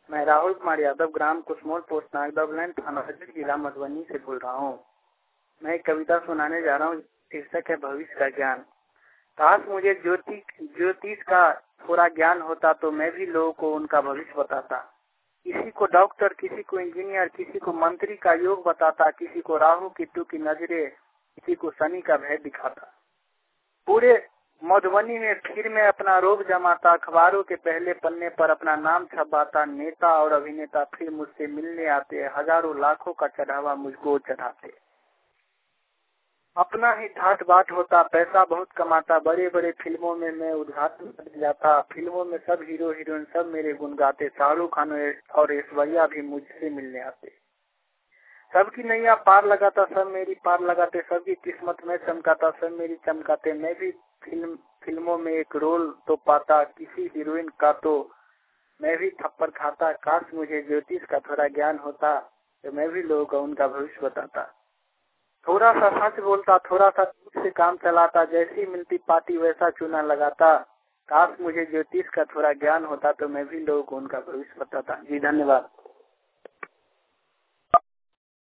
मैं राहुल कुमार यादव, ग्राम कुसमोल, पोस्ट नागदबलैंड, थाना जिला मधुबनी से बोल रहा हूँ। मैं एक कविता सुनाने जा रहा हूँ। शीर्षक है भविष्य का ज्ञान। काश मुझे ज्योतिष का थोड़ा ज्ञान होता तो मैं भी लोगों को उनका भविष्य बताता। किसी को डॉक्टर, किसी को इंजीनियर, किसी को मंत्री का योग बताता, किसी को राहु केतु की नजरे, किसी को शनि का भय दिखाता। पूरे मधुबनी में फिर मैं अपना रोब जमाता, अखबारों के पहले पन्ने पर अपना नाम छपाता। नेता और अभिनेता फिर मुझसे मिलने आते, हजारों लाखों का चढ़ावा मुझको चढ़ाते। अपना ही ठाट बाट होता, पैसा बहुत कमाता, बड़े बड़े फिल्मों में मैं उद्घाटन कर जाता। फिल्मों में सब हीरो हीरोइन सब मेरे गुण गाते, शाहरुख खान और ऐश्वर्या भी मुझसे मिलने आते। सबकी नैया पार लगाता, सब मेरी पार लगाते, सबकी किस्मत में चमकाता, सब मेरी चमकाते। मैं भी फिल्मों में एक रोल तो पाता, किसी हीरोइन का तो मैं भी थप्पड़ खाता। काश मुझे ज्योतिष का थोड़ा ज्ञान होता तो मैं भी लोगों को उनका भविष्य बताता। थोड़ा सा सच बोलता, थोड़ा सा खुद से काम चलाता, जैसी मिलती पार्टी वैसा चुना लगाता। काश मुझे ज्योतिष का थोड़ा ज्ञान होता तो मैं भी लोगों को उनका भविष्य बताता। जी धन्यवाद।